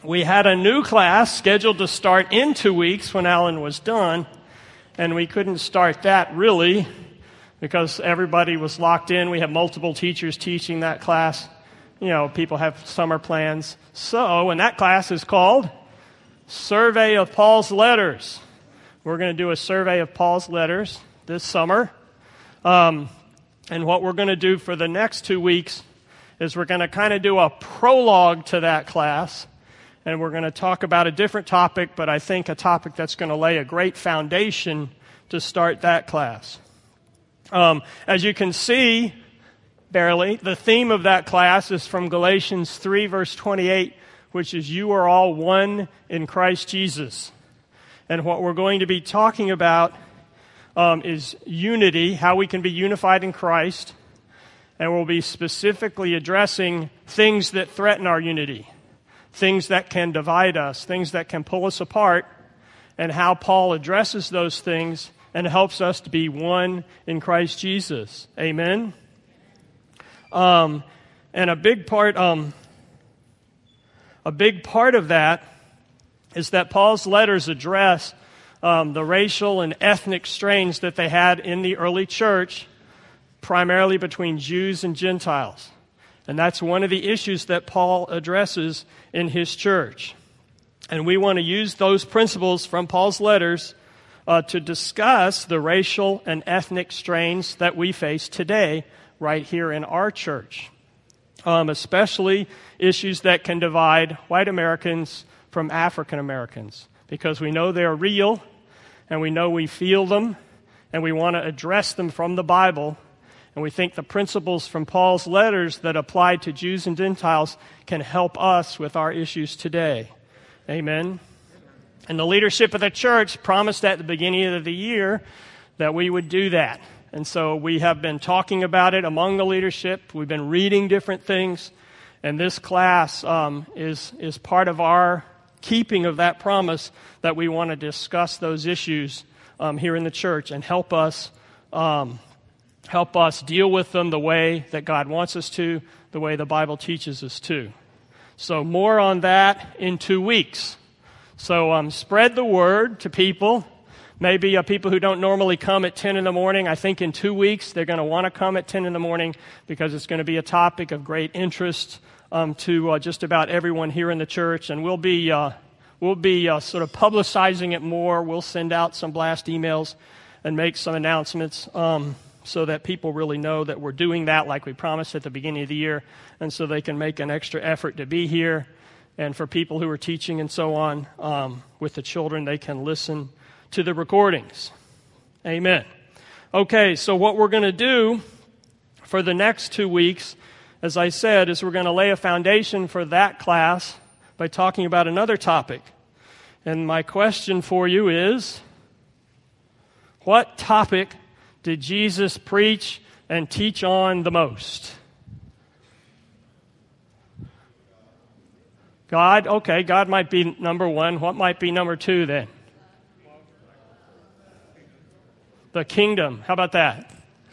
we had a new class scheduled to start in 2 weeks when Alan was done, and we couldn't start that really because everybody was locked in. We have multiple teachers teaching that class. You know, people have summer plans. So, and that class is called Survey of Paul's Letters. We're going to do a survey of Paul's letters this summer. And what we're going to do for the next 2 weeks is we're going to kind of do a prologue to that class. And we're going to talk about a different topic, but I think a topic that's going to lay a great foundation to start that class. As you can see, barely, the theme of that class is from Galatians 3, verse 28, which is, "You are all one in Christ Jesus." And what we're going to be talking about is unity, how we can be unified in Christ. And we'll be specifically addressing things that threaten our unity, things that can divide us, things that can pull us apart, and how Paul addresses those things and helps us to be one in Christ Jesus. Amen? And a big part of that is that Paul's letters address the racial and ethnic strains that they had in the early church, primarily between Jews and Gentiles. And that's one of the issues that Paul addresses in his church. And we want to use those principles from Paul's letters to discuss the racial and ethnic strains that we face today right here in our church, especially issues that can divide white Americans from African Americans, because we know they're real, and we know we feel them, and we want to address them from the Bible. And we think the principles from Paul's letters that apply to Jews and Gentiles can help us with our issues today. Amen? And the leadership of the church promised at the beginning of the year that we would do that. And so we have been talking about it among the leadership. We've been reading different things. And this class is part of our keeping of that promise, that we want to discuss those issues here in the church and help us deal with them the way that God wants us to, the way the Bible teaches us to. So more on that in 2 weeks. So spread the word to people. Maybe people who don't normally come at 10 in the morning. I think in 2 weeks they're going to want to come at 10 in the morning because it's going to be a topic of great interest to just about everyone here in the church. And we'll be sort of publicizing it more. We'll send out some blast emails and make some announcements so that people really know that we're doing that like we promised at the beginning of the year, and so they can make an extra effort to be here. And for people who are teaching and so on with the children, they can listen to the recordings. Amen. Okay, so what we're going to do for the next 2 weeks, as I said, is we're going to lay a foundation for that class by talking about another topic. And my question for you is, what topic did Jesus preach and teach on the most? God? Okay, God might be number one. What might be number two then? The kingdom. How about that?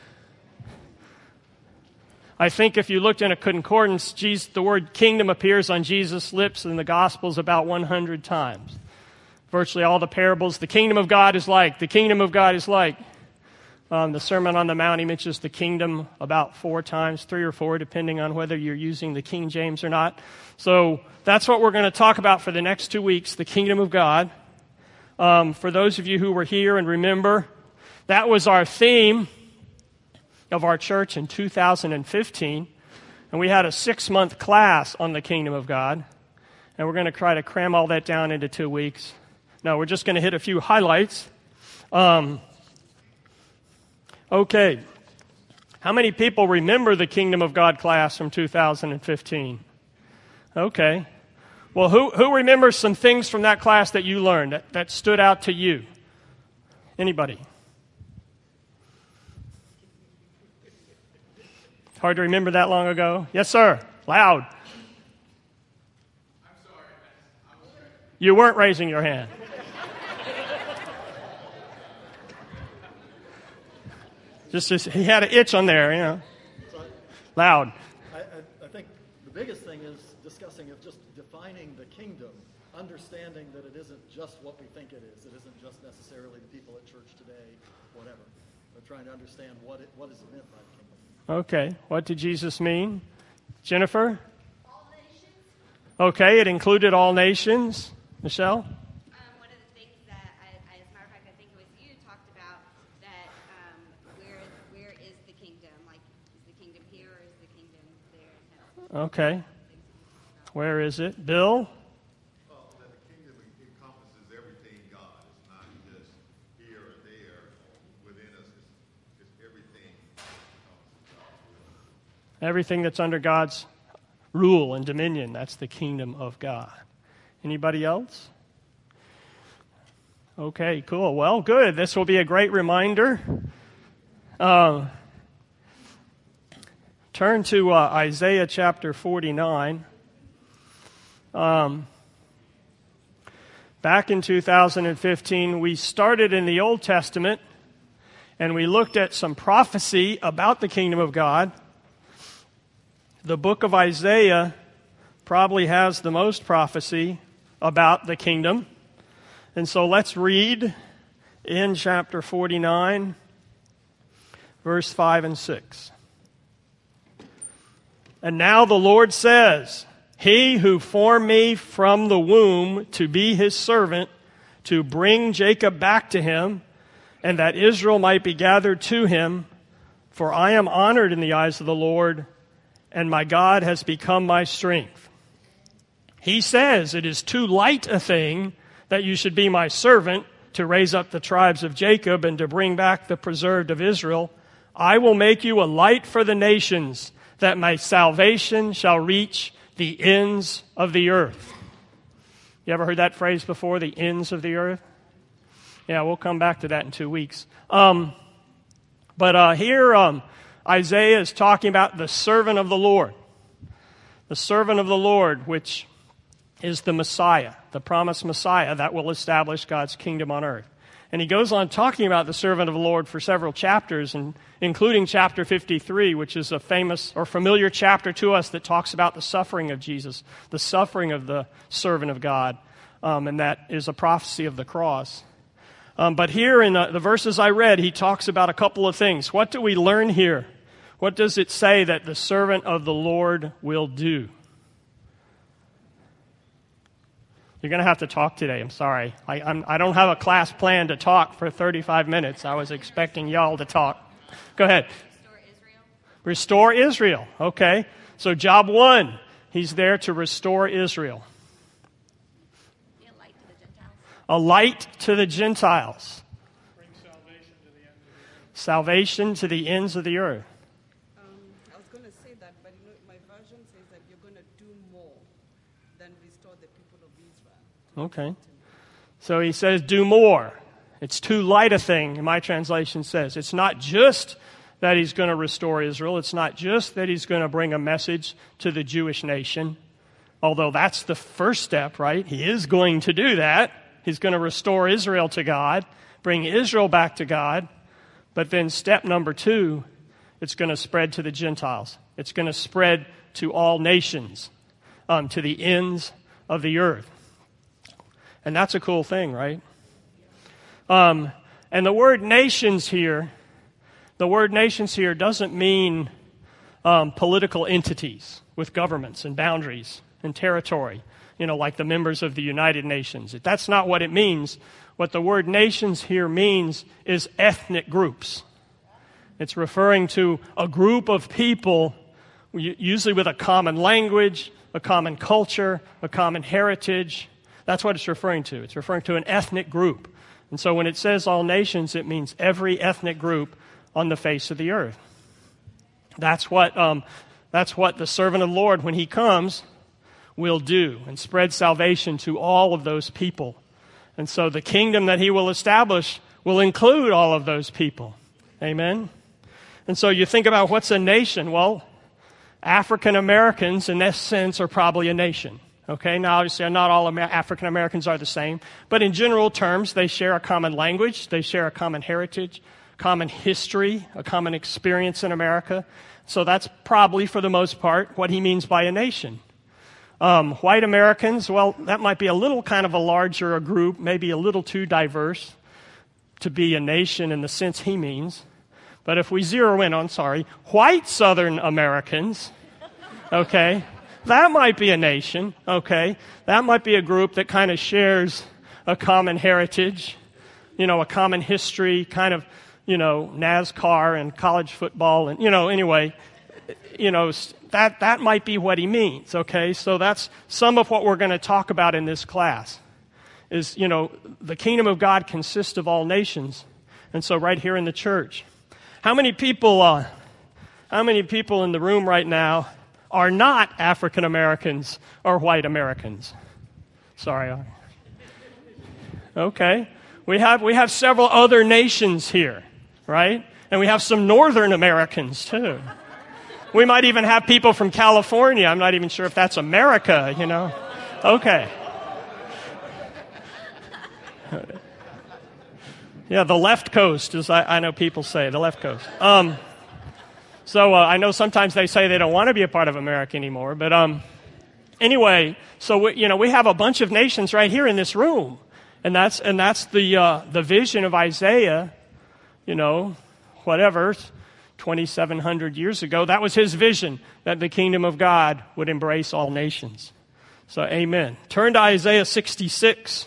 I think if you looked in a concordance, the word kingdom appears on Jesus' lips in the Gospels about 100 times. Virtually all the parables, the kingdom of God is like, the kingdom of God is like. The Sermon on the Mount, he mentions the kingdom about 4 times, 3 or 4, depending on whether you're using the King James or not. So that's what we're going to talk about for the next 2 weeks, the kingdom of God. For those of you who were here and remember, that was our theme of our church in 2015. And we had a 6-month class on the kingdom of God. And we're going to try to cram all that down into 2 weeks. No, we're just going to hit a few highlights. Okay. How many people remember the Kingdom of God class from 2015? Okay. Well, who remembers some things from that class that you learned that stood out to you? Anybody? It's hard to remember that long ago. Yes, sir. Loud. I'm sorry. You weren't raising your hand. Just he had an itch on there, you know. Loud. I think the biggest thing is discussing of just defining the kingdom, understanding that it isn't just what we think it is. It isn't just necessarily the people at church today, whatever. But trying to understand what is meant by the kingdom. Okay. What did Jesus mean? Jennifer? All nations. Okay, it included all nations. Michelle? One of the things that, as a matter of fact, I think it was you talked about that where is the kingdom? Like, is the kingdom here or is the kingdom there? Okay. Where is it? Bill? Well, that the kingdom encompasses everything God. It's not just here or there within us. It's everything encompasses God's will. Everything that's under God's rule and dominion, that's the kingdom of God. Anybody else? Okay, cool. Well, good. This will be a great reminder. Turn to Isaiah chapter 49. Back in 2015, we started in the Old Testament, and we looked at some prophecy about the kingdom of God. The book of Isaiah probably has the most prophecy about the kingdom. And so let's read in chapter 49, verse 5 and 6. And now the Lord says, He who formed me from the womb to be his servant, to bring Jacob back to him, and that Israel might be gathered to him, for I am honored in the eyes of the Lord, and my God has become my strength. He says, it is too light a thing that you should be my servant to raise up the tribes of Jacob and to bring back the preserved of Israel. I will make you a light for the nations, that my salvation shall reach the ends of the earth. You ever heard that phrase before, the ends of the earth? Yeah, we'll come back to that in 2 weeks. But here Isaiah is talking about the servant of the Lord. The servant of the Lord, which is the Messiah, the promised Messiah that will establish God's kingdom on earth. And he goes on talking about the servant of the Lord for several chapters, and including chapter 53, which is a famous or familiar chapter to us that talks about the suffering of Jesus, the suffering of the servant of God, and that is a prophecy of the cross. But here in the verses I read, he talks about a couple of things. What do we learn here? What does it say that the servant of the Lord will do? You're going to have to talk today. I'm sorry. I don't have a class plan to talk for 35 minutes. I was expecting y'all to talk. Go ahead. Restore Israel. Restore Israel. Okay. So job one, he's there to restore Israel. Be a light to the Gentiles. A light to the Gentiles. Bring salvation to the end of the earth. Salvation to the ends of the earth. I was going to say that, but my version says that you're going to do more than restore the people of Israel. Okay. So he says, do more. It's too light a thing, my translation says. It's not just that he's going to restore Israel. It's not just that he's going to bring a message to the Jewish nation. Although that's the first step, right? He is going to do that. He's going to restore Israel to God, bring Israel back to God. But then step number 2, it's going to spread to the Gentiles. It's going to spread to all nations, to the ends of the earth. And that's a cool thing, right? And the word nations here doesn't mean political entities with governments and boundaries and territory, like the members of the United Nations. That's not what it means. What the word nations here means is ethnic groups. It's referring to a group of people, usually with a common language, a common culture, a common heritage. That's what it's referring to. It's referring to an ethnic group. And so when it says all nations, it means every ethnic group on the face of the earth. That's what the servant of the Lord, when he comes, will do and spread salvation to all of those people. And so the kingdom that he will establish will include all of those people. Amen? And so you think about what's a nation. Well, African Americans, in this sense, are probably a nation. Okay, now obviously not all African Americans are the same, but in general terms, they share a common language, they share a common heritage, common history, a common experience in America. So that's probably, for the most part, what he means by a nation. White Americans, well, that might be a little kind of a larger group, maybe a little too diverse to be a nation in the sense he means. But if we zero in on, white Southern Americans, okay, that might be a nation, okay? That might be a group that kind of shares a common heritage, a common history, kind of, NASCAR and college football and, anyway, that might be what he means, okay? So that's some of what we're going to talk about in this class is, the kingdom of God consists of all nations. And so right here in the church, how many people in the room right now are not African Americans or white Americans? Sorry. Okay. We have several other nations here, right? And we have some Northern Americans too. We might even have people from California. I'm not even sure if that's America, Okay. Yeah, the left coast, as I know people say, the left coast. So I know sometimes they say they don't want to be a part of America anymore. But anyway, so we have a bunch of nations right here in this room. And that's the vision of Isaiah, 2,700 years ago. That was his vision, that the kingdom of God would embrace all nations. So amen. Turn to Isaiah 66.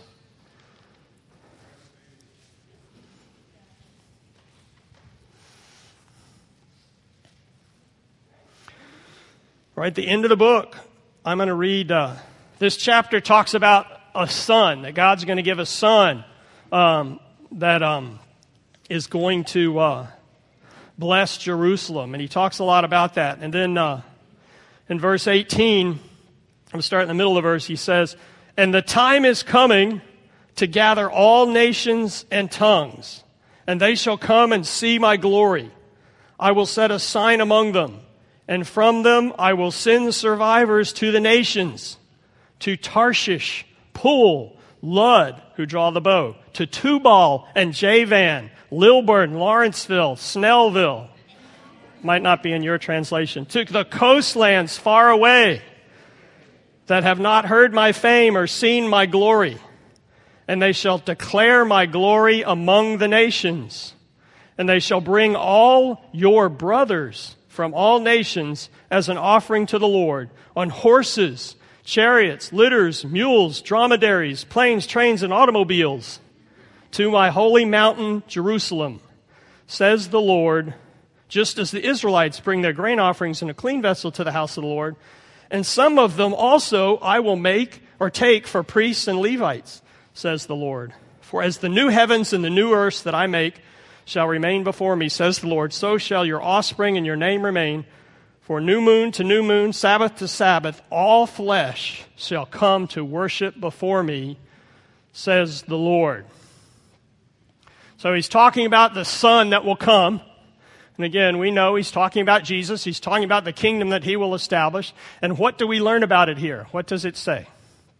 Right at the end of the book, I'm going to read, this chapter talks about a son, that God's going to give a son that is going to bless Jerusalem. And he talks a lot about that. And then in verse 18, I'm going to start in the middle of the verse, he says, "And the time is coming to gather all nations and tongues, and they shall come and see my glory. I will set a sign among them, and from them I will send survivors to the nations, to Tarshish, Pool, Lud, who draw the bow, to Tubal and Javan, Lilburn, Lawrenceville, Snellville," might not be in your translation, "to the coastlands far away that have not heard my fame or seen my glory. And they shall declare my glory among the nations. And they shall bring all your brothers from all nations as an offering to the Lord, on horses, chariots, litters, mules, dromedaries, planes, trains, and automobiles, to my holy mountain, Jerusalem, says the Lord, just as the Israelites bring their grain offerings in a clean vessel to the house of the Lord. And some of them also I will make or take for priests and Levites, says the Lord. For as the new heavens and the new earth that I make shall remain before me, says the Lord, so shall your offspring and your name remain. For new moon to new moon, Sabbath to Sabbath, all flesh shall come to worship before me, says the Lord. So he's talking about the Son that will come. And again, we know he's talking about Jesus. He's talking about the kingdom that he will establish. And what do we learn about it here? What does it say?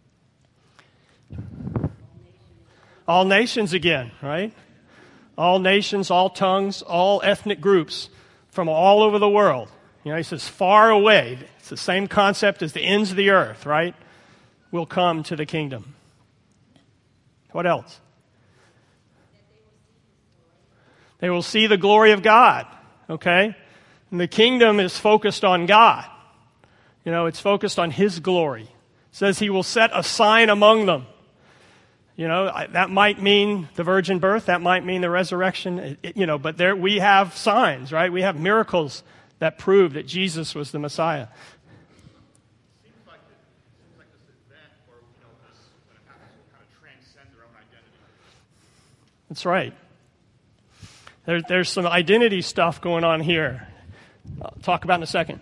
All nations again, right? All nations, all tongues, all ethnic groups from all over the world. He says far away. It's the same concept as the ends of the earth, right? Will come to the kingdom. What else? They will see the glory of God, okay? And the kingdom is focused on God. It's focused on his glory. It says he will set a sign among them. That might mean the virgin birth. That might mean the resurrection. But there we have signs, right? We have miracles that prove that Jesus was the Messiah. Seems like this event where when it happens, will kind of transcend their own identity. That's right. There's some identity stuff going on here. I'll talk about in a second.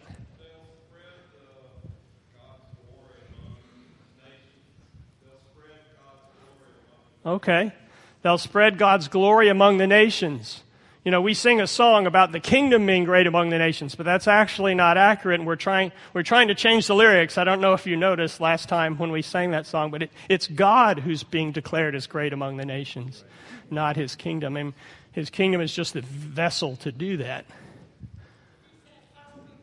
Okay. They'll spread God's glory among the nations. We sing a song about the kingdom being great among the nations, but that's actually not accurate, and we're trying to change the lyrics. I don't know if you noticed last time when we sang that song, but it's God who's being declared as great among the nations, not his kingdom. And his kingdom is just the vessel to do that.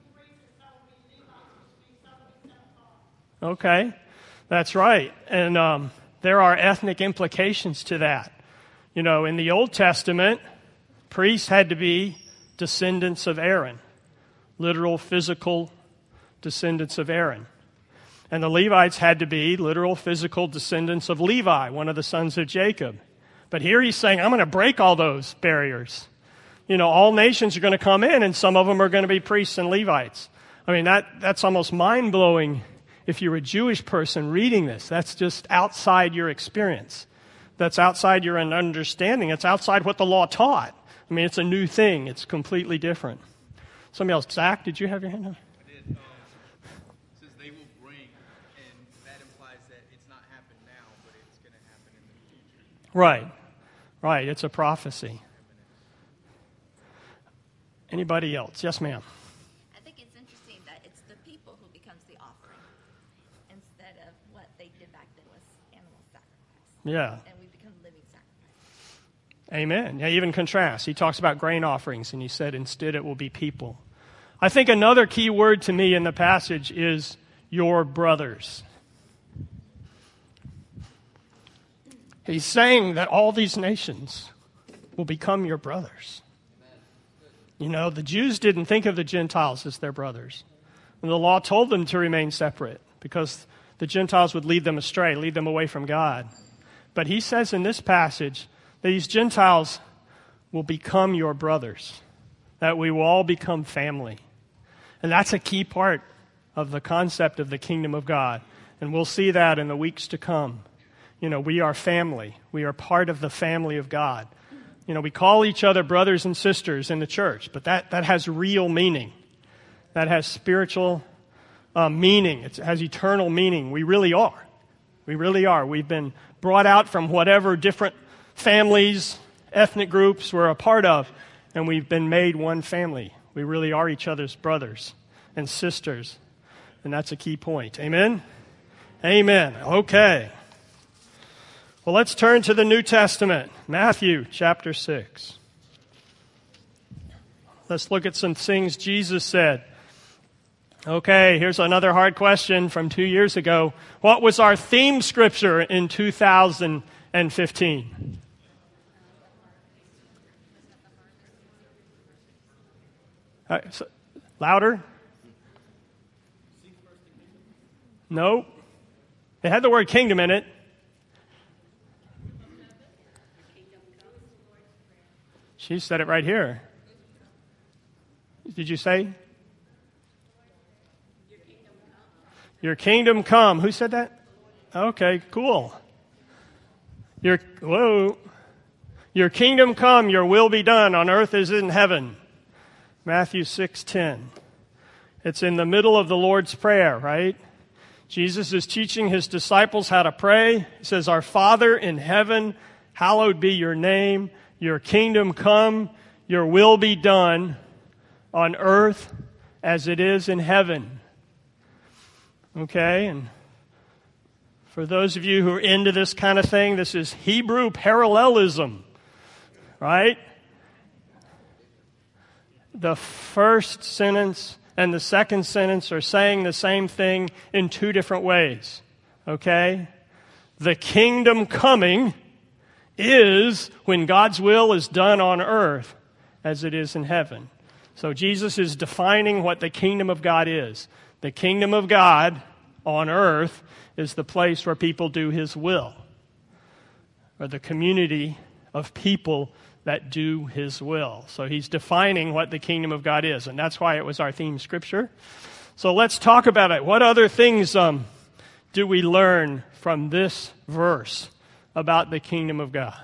Okay, that's right. And there are ethnic implications to that. You know, in the Old Testament, priests had to be descendants of Aaron, literal physical descendants of Aaron. And the Levites had to be literal physical descendants of Levi, one of the sons of Jacob. But here he's saying, I'm going to break all those barriers. You know, all nations are going to come in, and some of them are going to be priests and Levites. I mean, that's almost mind-blowing if you're a Jewish person reading this. That's just outside your experience. That's outside your understanding. It's outside what the law taught. I mean, it's a new thing. It's completely different. Somebody else. Zach, did you have your hand up? I did. It says they will bring, and that implies that it's not happened now, but it's going to happen in the future. Right. Right. It's a prophecy. Anybody else? Yes, ma'am. I think it's interesting that it's the people who becomes the offering instead of what they did back then was animal sacrifice. Yeah. And we become living sacrifice. Amen. Yeah, even contrast. He talks about grain offerings, and he said instead it will be people. I think another key word to me in the passage is your brothers. He's saying that all these nations will become your brothers. You know, the Jews didn't think of the Gentiles as their brothers. And the law told them to remain separate because the Gentiles would lead them astray, lead them away from God. But he says in this passage that these Gentiles will become your brothers, that we will all become family. And that's a key part of the concept of the kingdom of God. And we'll see that in the weeks to come. You know, we are family. We are part of the family of God. You know, we call each other brothers and sisters in the church, but that has real meaning. That has spiritual meaning. It has eternal meaning. We really are. We really are. We've been brought out from whatever different families, ethnic groups we're a part of, and we've been made one family. We really are each other's brothers and sisters, and that's a key point. Amen? Amen. Okay. Well, let's turn to the New Testament, Matthew chapter 6. Let's look at some things Jesus said. Okay, here's another hard question from 2 years ago. What was our theme scripture in 2015? Louder? Nope. It had the word kingdom in it. She said it right here. Did you say? Your kingdom come. Who said that? Okay, cool. Your kingdom come, your will be done on earth as in heaven. Matthew 6:10. It's in the middle of the Lord's Prayer, right? Jesus is teaching his disciples how to pray. He says, Our Father in heaven, hallowed be your name. Your kingdom come, your will be done on earth as it is in heaven. Okay, and for those of you who are into this kind of thing, this is Hebrew parallelism, right? The first sentence and the second sentence are saying the same thing in two different ways, okay? The kingdom coming is when God's will is done on earth as it is in heaven. So Jesus is defining what the kingdom of God is. The kingdom of God on earth is the place where people do his will, or the community of people that do his will. So he's defining what the kingdom of God is, and that's why it was our theme scripture. So let's talk about it. What other things do we learn from this verse about the kingdom of God?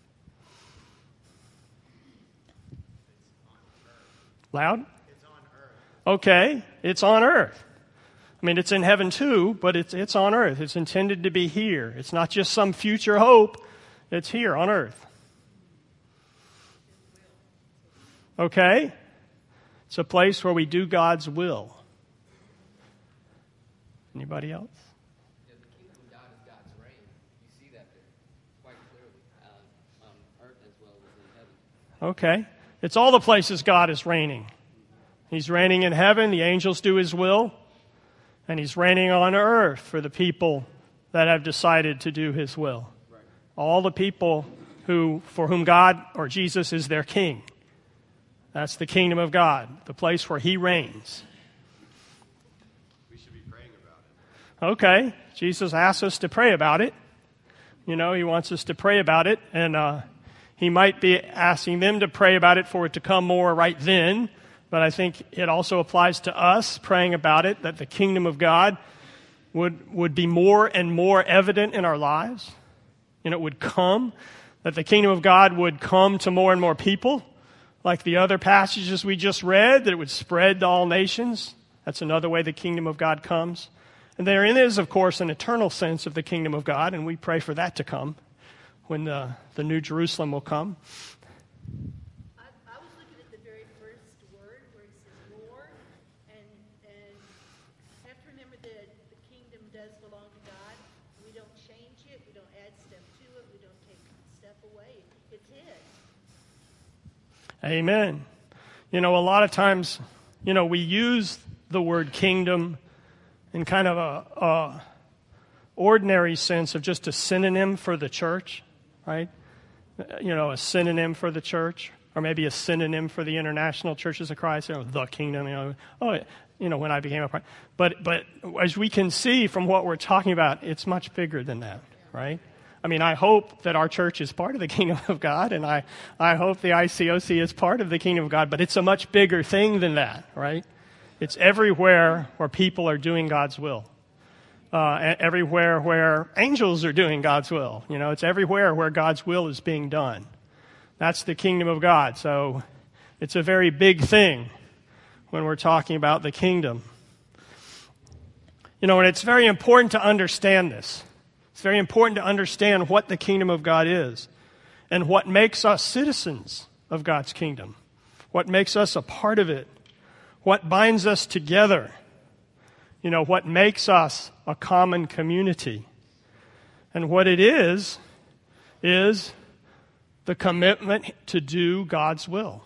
Loud? It's on earth. Okay, it's on earth. I mean, it's in heaven too, but it's on earth. It's intended to be here. It's not just some future hope. It's here on earth. Okay? It's a place where we do God's will. Anybody else? Yeah, the kingdom of God is God's reign. You see that there quite clearly on earth as well as in heaven. Okay. It's all the places God is reigning. He's reigning in heaven. The angels do his will. And he's reigning on earth for the people that have decided to do his will. Right. All the people for whom God or Jesus is their king. That's the kingdom of God, the place where he reigns. We should be praying about it. Okay, Jesus asks us to pray about it. He wants us to pray about it, and he might be asking them to pray about it for it to come more right then, but I think it also applies to us praying about it, that the kingdom of God would be more and more evident in our lives. It would come, that the kingdom of God would come to more and more people, like the other passages we just read, that it would spread to all nations. That's another way the kingdom of God comes. And therein is, of course, an eternal sense of the kingdom of God, and we pray for that to come when the New Jerusalem will come. I was looking at the very first word where it says more, and you have to remember that the kingdom does belong to God. We don't change it. We don't add stuff to it. We don't take stuff away. It's His. Amen. A lot of times, we use the word kingdom in kind of a ordinary sense of just a synonym for the church, right? A synonym for the church, or maybe a synonym for the international churches of Christ, the kingdom, when I became a part. But as we can see from what we're talking about, it's much bigger than that, right? I mean, I hope that our church is part of the kingdom of God, and I hope the ICOC is part of the kingdom of God, but it's a much bigger thing than that, right? It's everywhere where people are doing God's will. Everywhere where angels are doing God's will. It's everywhere where God's will is being done. That's the kingdom of God. So it's a very big thing when we're talking about the kingdom. And it's very important to understand this. It's very important to understand what the kingdom of God is and what makes us citizens of God's kingdom, what makes us a part of it, what binds us together, what makes us a common community. And what it is the commitment to do God's will.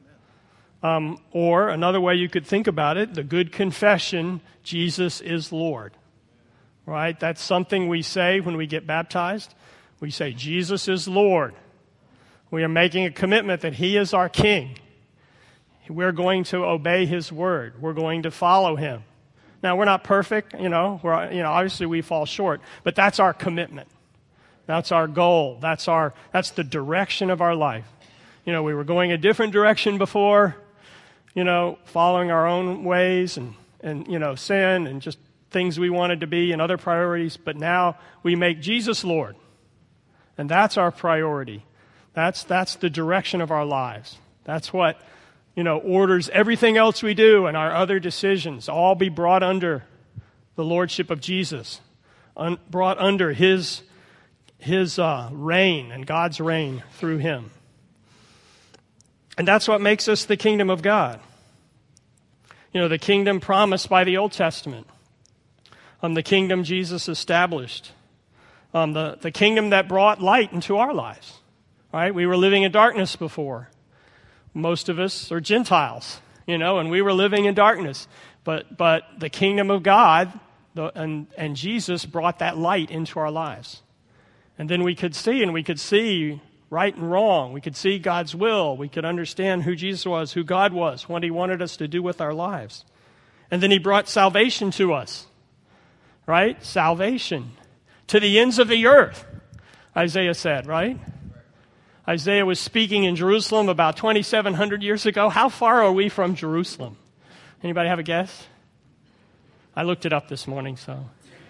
Or another way you could think about it, the good confession, Jesus is Lord. Right? That's something we say when we get baptized. We say, Jesus is Lord. We are making a commitment that He is our King. We're going to obey His word. We're going to follow Him. Now, we're not perfect, obviously we fall short, but that's our commitment. That's our goal. That's the direction of our life. We were going a different direction before, following our own ways and sin and just things we wanted to be and other priorities, but now we make Jesus Lord. And that's our priority. That's the direction of our lives. That's what, orders everything else we do and our other decisions all be brought under the lordship of Jesus, brought under His reign and God's reign through Him. And that's what makes us the kingdom of God. The kingdom promised by the Old Testament. The kingdom Jesus established. The kingdom that brought light into our lives. Right? We were living in darkness before. Most of us are Gentiles, and we were living in darkness. But the kingdom of God and Jesus brought that light into our lives. And then we could see right and wrong. We could see God's will. We could understand who Jesus was, who God was, what He wanted us to do with our lives. And then He brought salvation to us. Right? Salvation to the ends of the earth, Isaiah said, right? Isaiah was speaking in Jerusalem about 2,700 years ago. How far are we from Jerusalem? Anybody have a guess? I looked it up this morning, so.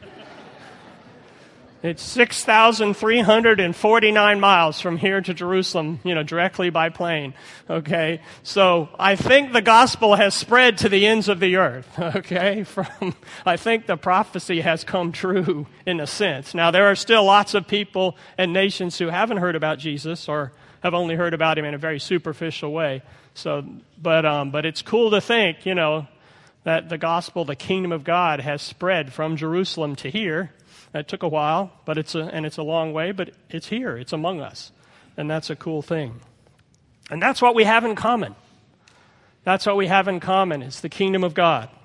It's 6,349 miles from here to Jerusalem, directly by plane. Okay? So I think the gospel has spread to the ends of the earth. Okay? I think the prophecy has come true in a sense. Now, there are still lots of people and nations who haven't heard about Jesus or have only heard about Him in a very superficial way. So, but it's cool to think, that the gospel, the kingdom of God, has spread from Jerusalem to here. That took a while, but it's a long way, but it's here. It's among us. And that's a cool thing. And that's what we have in common. That's what we have in common. It's the kingdom of God.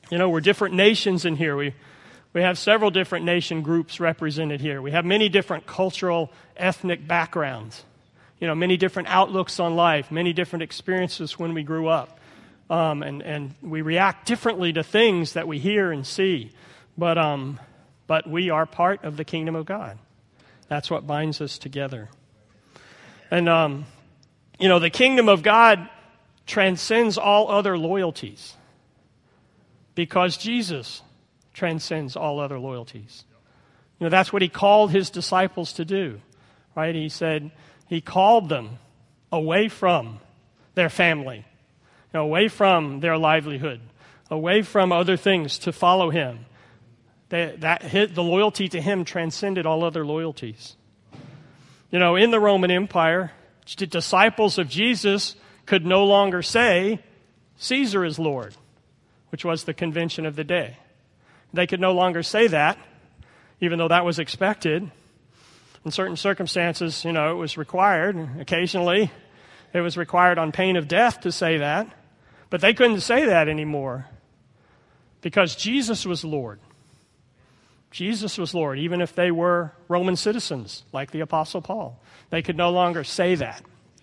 We're different nations in here. We have several different nation groups represented here. We have many different cultural, ethnic backgrounds. Many different outlooks on life, many different experiences when we grew up. And we react differently to things that we hear and see. But we are part of the kingdom of God. That's what binds us together. And, the kingdom of God transcends all other loyalties because Jesus transcends all other loyalties. That's what he called his disciples to do, right? He said he called them away from their family, away from their livelihood, away from other things to follow him. The loyalty to him transcended all other loyalties. In the Roman Empire, the disciples of Jesus could no longer say, Caesar is Lord, which was the convention of the day. They could no longer say that, even though that was expected. In certain circumstances, it was required. Occasionally, it was required on pain of death to say that. But they couldn't say that anymore because Jesus was Lord. Jesus was Lord, even if they were Roman citizens, like the Apostle Paul. They could no longer say that.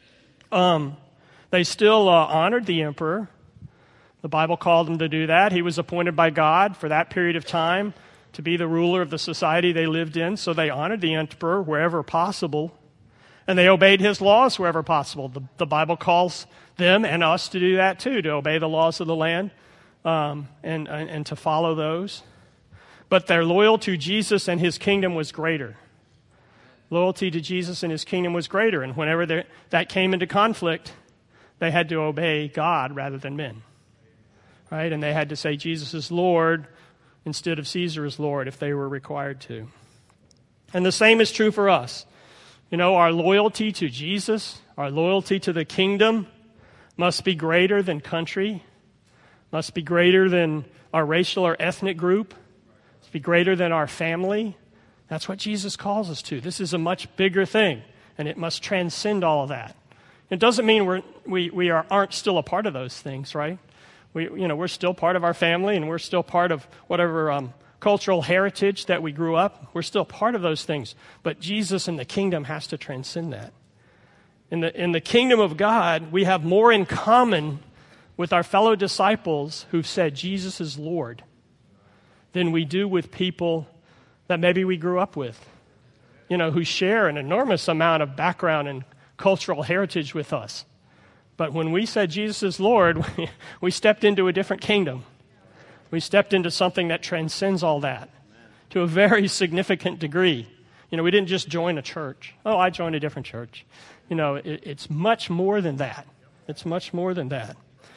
They still honored the emperor. The Bible called them to do that. He was appointed by God for that period of time to be the ruler of the society they lived in, so they honored the emperor wherever possible, and they obeyed his laws wherever possible. The Bible calls them and us to do that too, to obey the laws of the land and to follow those. But their loyalty to Jesus and his kingdom was greater. Loyalty to Jesus and his kingdom was greater, and whenever that came into conflict, they had to obey God rather than men. Right? And they had to say Jesus is Lord instead of Caesar is Lord if they were required to. And the same is true for us. Our loyalty to Jesus, our loyalty to the kingdom must be greater than country, must be greater than our racial or ethnic group, must be greater than our family. That's what Jesus calls us to. This is a much bigger thing, and it must transcend all of that. It doesn't mean we aren't still a part of those things, right? We're still part of our family, and we're still part of whatever cultural heritage that we grew up. We're still part of those things. But Jesus and the kingdom has to transcend that. In the kingdom of God, we have more in common with our fellow disciples who've said Jesus is Lord than we do with people that maybe we grew up with, who share an enormous amount of background and cultural heritage with us. But when we said Jesus is Lord, we stepped into a different kingdom. We stepped into something that transcends all that to a very significant degree. We didn't just join a church. Oh, I joined a different church. It's much more than that. It's much more than that.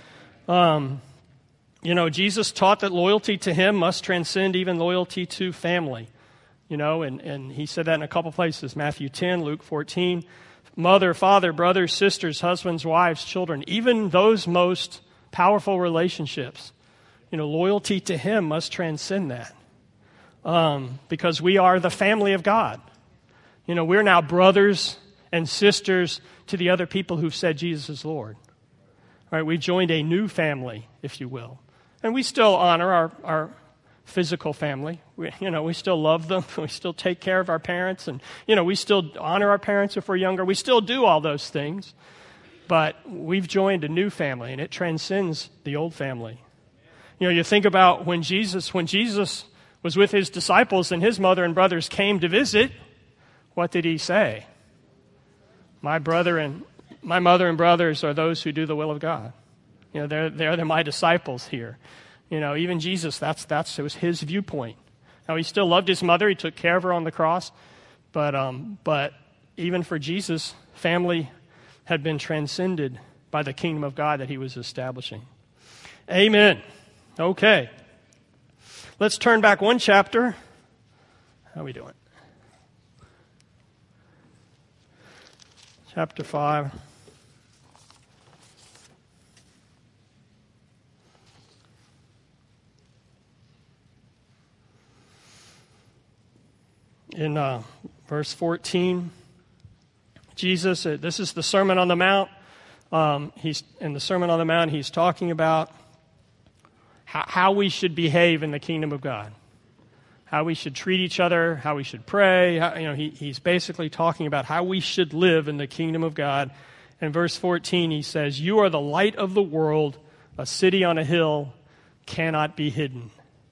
Jesus taught that loyalty to him must transcend even loyalty to family. And he said that in a couple places, Matthew 10, Luke 14. Mother, father, brothers, sisters, husbands, wives, children, even those most powerful relationships, loyalty to him must transcend that. Because we are the family of God. We're now brothers and sisters to the other people who've said Jesus is Lord. All right, we joined a new family, if you will. And we still honor our physical family. We still love them. We still take care of our parents. And, we still honor our parents if we're younger. We still do all those things. But we've joined a new family, and it transcends the old family. You think about when Jesus was with his disciples and his mother and brothers came to visit, what did he say? My mother and brothers are those who do the will of God. They're my disciples here. Even Jesus, it was his viewpoint. Now, he still loved his mother. He took care of her on the cross. But even for Jesus, family had been transcended by the kingdom of God that he was establishing. Amen. Okay. Let's turn back one chapter. How are we doing? Chapter 5. In verse 14, Jesus, this is the Sermon on the Mount. He's in the Sermon on the Mount, he's talking about how we should behave in the kingdom of God, how we should treat each other, how we should pray. He's basically talking about how we should live in the kingdom of God. In verse 14, he says, "You are the light of the world. A city on a hill cannot be hidden."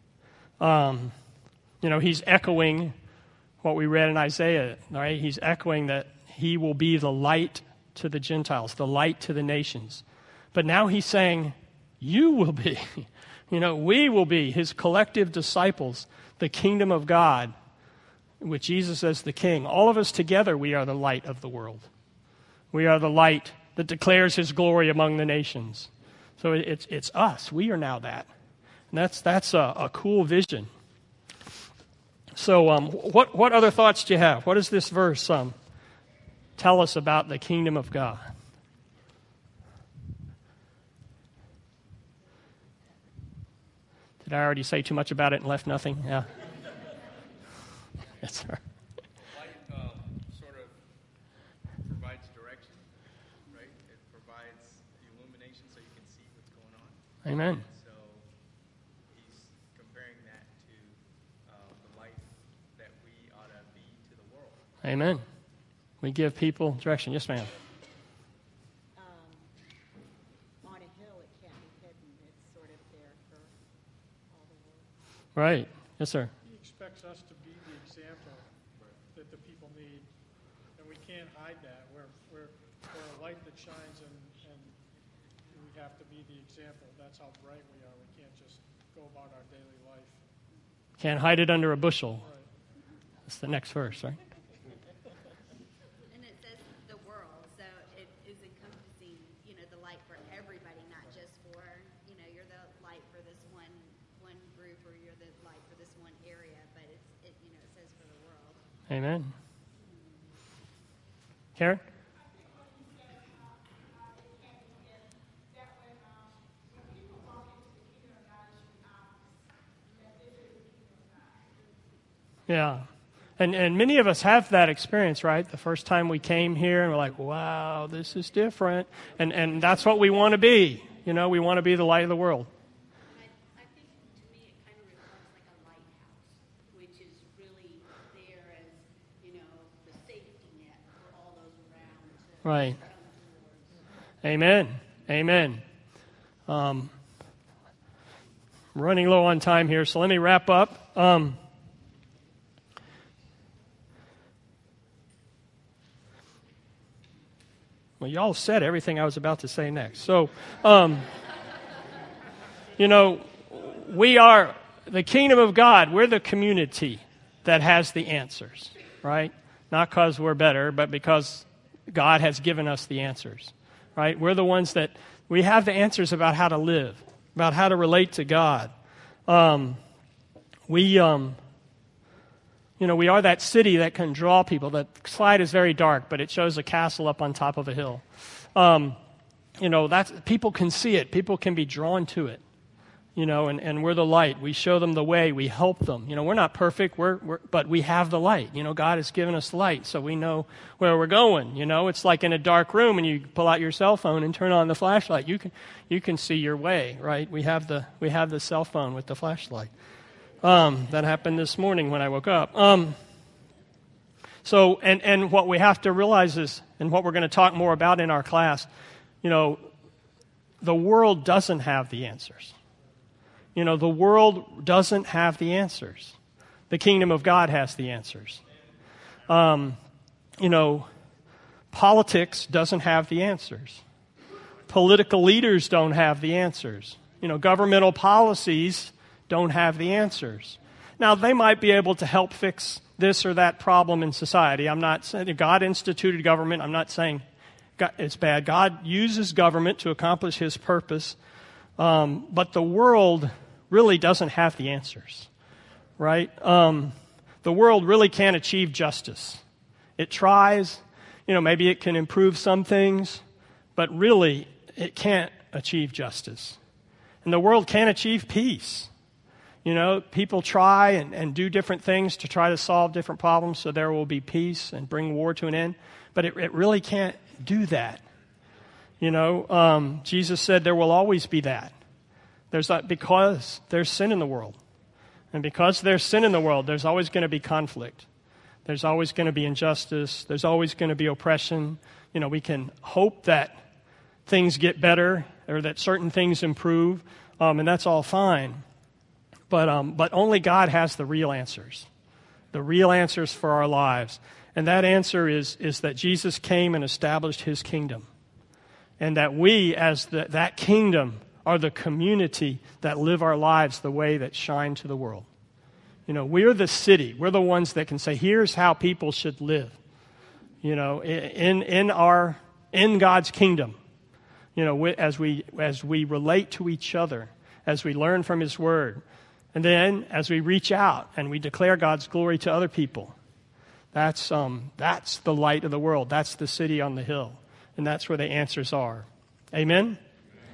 He's echoing what we read in Isaiah, right? He's echoing that he will be the light to the Gentiles, the light to the nations. But now he's saying, you will be, we will be his collective disciples, the kingdom of God, with Jesus as the king. All of us together, we are the light of the world. We are the light that declares his glory among the nations. So it's us. We are now that. And that's a cool vision. So what other thoughts do you have? What does this verse tell us about the kingdom of God? Did I already say too much about it and left nothing? Yeah. Yes, sir. Light sort of provides direction, right? It provides illumination so you can see what's going on. Amen. So he's comparing that to the light that we ought to be to the world. Amen. We give people direction. Yes, ma'am. On a hill, it can't be hidden. It's sort of there for all the world. Right. Yes, sir. He expects us to be the example that the people need, and we can't hide that. We're a light that shines, and we have to be the example. That's how bright we are. We can't just go about our daily life. Can't hide it under a bushel. Right. That's the next verse, right? And it says the world, so it is encompassing, the light for everybody, not just for, you're the light for this one group, or you're the light for this one area, but it says for the world. Amen. Karen? Yeah. And many of us have that experience, right? The first time we came here and we're like, wow, this is different. And that's what we want to be. We want to be the light of the world. I think, to me, it kind of reflects like a lighthouse, which is really there as, the safety net for all those around. Right. Amen. Amen. Running low on time here, so let me wrap up. Well, y'all said everything I was about to say next. So, we are the kingdom of God. We're the community that has the answers, right? Not because we're better, but because God has given us the answers, right? We're the ones that we have the answers about how to live, about how to relate to God. We are that city that can draw people. The slide is very dark, but it shows a castle up on top of a hill. People can see it. People can be drawn to it. And we're the light. We show them the way. We help them. We're not perfect, but we have the light. God has given us light, so we know where we're going. It's like in a dark room, and you pull out your cell phone and turn on the flashlight. You can see your way, right? We have the cell phone with the flashlight. That happened this morning when I woke up. So what we have to realize is, and what we're going to talk more about in our class, the world doesn't have the answers. The world doesn't have the answers. The kingdom of God has the answers. Politics doesn't have the answers. Political leaders don't have the answers. Governmental policies don't have the answers. Now, they might be able to help fix this or that problem in society. I'm not saying God instituted government. I'm not saying it's bad. God uses government to accomplish his purpose. But the world really doesn't have the answers, right? The world really can't achieve justice. It tries. Maybe it can improve some things, but really it can't achieve justice. And the world can't achieve peace. People try and do different things to try to solve different problems so there will be peace and bring war to an end. But it really can't do that. Jesus said there will always be that. Because there's sin in the world. And because there's sin in the world, there's always going to be conflict. There's always going to be injustice. There's always going to be oppression. We can hope that things get better or that certain things improve, and that's all fine. But only God has the real answers for our lives. And that answer is that Jesus came and established his kingdom. And that we, as that kingdom, are the community that live our lives the way that shine to the world. We're the city. We're the ones that can say, here's how people should live. In God's kingdom. As we relate to each other, as we learn from his word, and then as we reach out and we declare God's glory to other people. That's the light of the world. That's the city on the hill. And that's where the answers are. Amen?